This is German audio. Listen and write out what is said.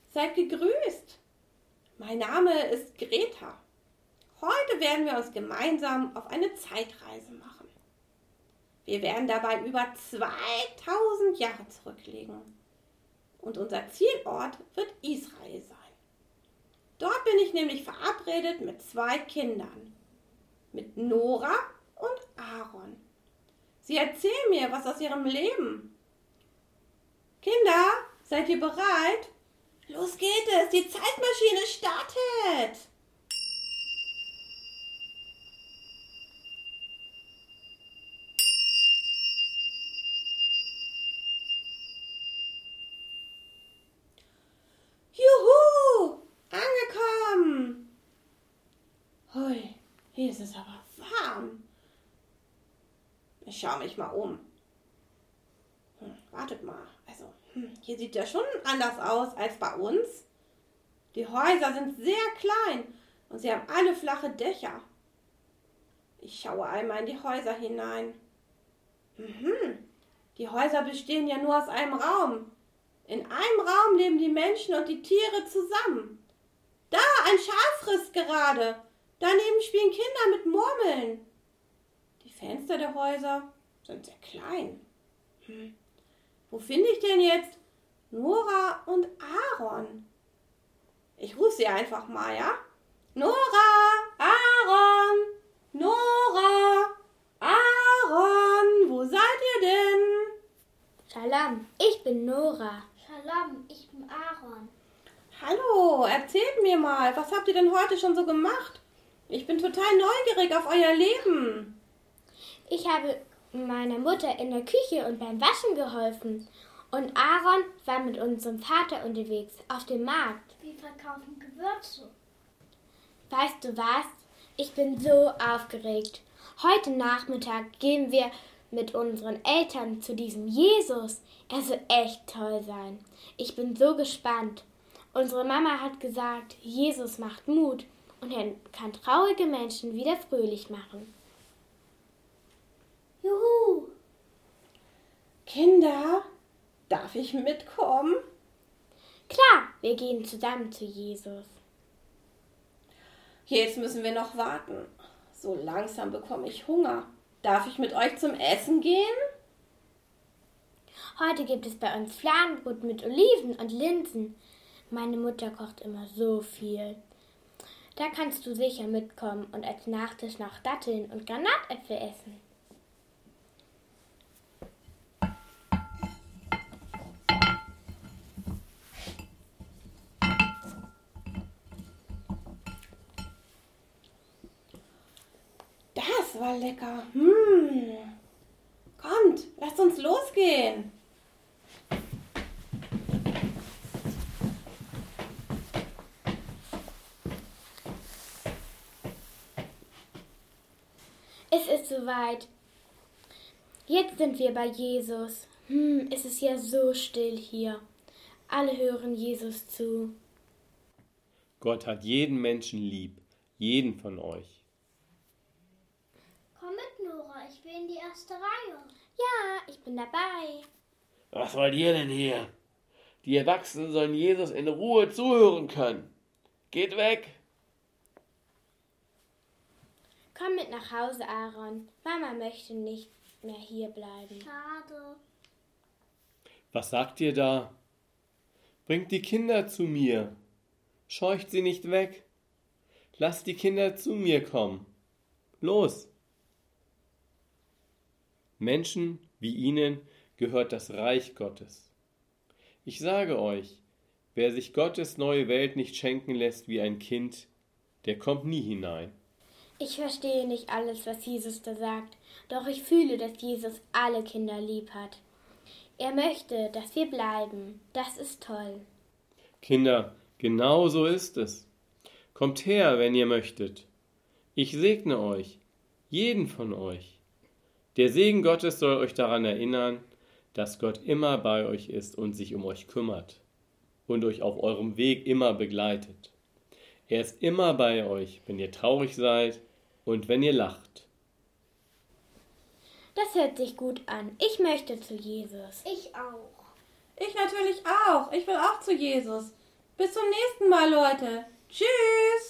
Seid gegrüßt. Mein Name ist Greta. Heute werden wir uns gemeinsam auf eine Zeitreise machen. Wir werden dabei über 2000 Jahre zurücklegen. Und unser Zielort wird Israel sein. Dort bin ich nämlich verabredet mit 2 Kindern, mit Nora und Aaron. Sie erzählen mir was aus ihrem Leben. Kinder, seid ihr bereit? Los geht es, die Zeitmaschine startet! Juhu! Angekommen! Hui, hier ist es aber warm. Ich schaue mich mal um. Wartet mal, also hier sieht ja schon anders aus als bei uns. Die Häuser sind sehr klein und sie haben alle flache Dächer. Ich schaue einmal in die Häuser hinein. Die Häuser bestehen ja nur aus einem Raum. In einem Raum leben die Menschen und die Tiere zusammen. Da, ein Schaf frisst gerade. Daneben spielen Kinder mit Murmeln. Die Fenster der Häuser sind sehr klein. Wo finde ich denn jetzt Nora und Aaron? Ich rufe sie einfach mal, ja? Nora, Aaron, Nora, Aaron, wo seid ihr denn? Shalom, ich bin Nora. Shalom, ich bin Aaron. Hallo, erzählt mir mal, was habt ihr denn heute schon so gemacht? Ich bin total neugierig auf euer Leben. Ich habe meiner Mutter in der Küche und beim Waschen geholfen. Und Aaron war mit unserem Vater unterwegs auf dem Markt. Wir verkaufen Gewürze. Weißt du was? Ich bin so aufgeregt. Heute Nachmittag gehen wir mit unseren Eltern zu diesem Jesus. Er soll echt toll sein. Ich bin so gespannt. Unsere Mama hat gesagt, Jesus macht Mut und er kann traurige Menschen wieder fröhlich machen. Juhu! Kinder, darf ich mitkommen? Klar, wir gehen zusammen zu Jesus. Jetzt müssen wir noch warten. So langsam bekomme ich Hunger. Darf ich mit euch zum Essen gehen? Heute gibt es bei uns Fladenbrot mit Oliven und Linsen. Meine Mutter kocht immer so viel. Da kannst du sicher mitkommen und als Nachtisch noch Datteln und Granatäpfel essen. Das war lecker. Kommt, lasst uns losgehen. Es ist soweit. Jetzt sind wir bei Jesus. Es ist ja so still hier. Alle hören Jesus zu. Gott hat jeden Menschen lieb, jeden von euch. Komm mit, Nora, ich will in die erste Reihe. Ja, ich bin dabei. Was wollt ihr denn hier? Die Erwachsenen sollen Jesus in Ruhe zuhören können. Geht weg! Komm mit nach Hause, Aaron. Mama möchte nicht mehr hier bleiben. Schade. Was sagt ihr da? Bringt die Kinder zu mir. Scheucht sie nicht weg. Lasst die Kinder zu mir kommen. Los! Menschen wie ihnen gehört das Reich Gottes. Ich sage euch, wer sich Gottes neue Welt nicht schenken lässt wie ein Kind, der kommt nie hinein. Ich verstehe nicht alles, was Jesus da sagt, doch ich fühle, dass Jesus alle Kinder lieb hat. Er möchte, dass wir bleiben. Das ist toll. Kinder, genau so ist es. Kommt her, wenn ihr möchtet. Ich segne euch, jeden von euch. Der Segen Gottes soll euch daran erinnern, dass Gott immer bei euch ist und sich um euch kümmert und euch auf eurem Weg immer begleitet. Er ist immer bei euch, wenn ihr traurig seid und wenn ihr lacht. Das hört sich gut an. Ich möchte zu Jesus. Ich auch. Ich natürlich auch. Ich will auch zu Jesus. Bis zum nächsten Mal, Leute. Tschüss.